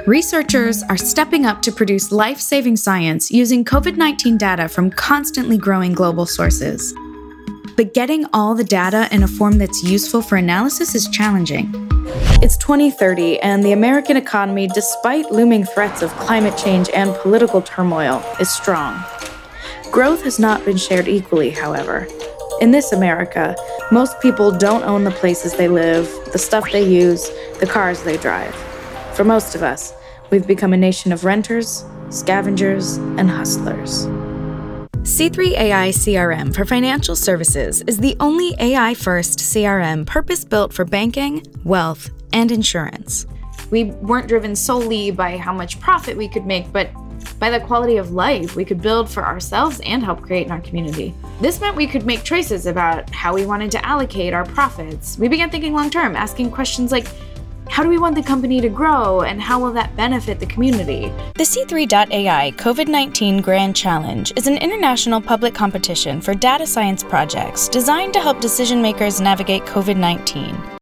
Researchers are stepping up to produce life-saving science using COVID-19 data from constantly growing global sources. But getting all the data in a form that's useful for analysis is challenging. It's 2030, and the American economy, despite looming threats of climate change and political turmoil, is strong. Growth has not been shared equally, however. In this America, most people don't own the places they live, the stuff they use, the cars they drive. For most of us, we've become a nation of renters, scavengers, and hustlers. C3 AI CRM for Financial Services is the only AI-first CRM purpose-built for banking, wealth, and insurance. We weren't driven solely by how much profit we could make, but by the quality of life we could build for ourselves and help create in our community. This meant we could make choices about how we wanted to allocate our profits. We began thinking long-term, asking questions like, how do we want the company to grow, and how will that benefit the community? The C3.ai COVID-19 Grand Challenge is an international public competition for data science projects designed to help decision makers navigate COVID-19.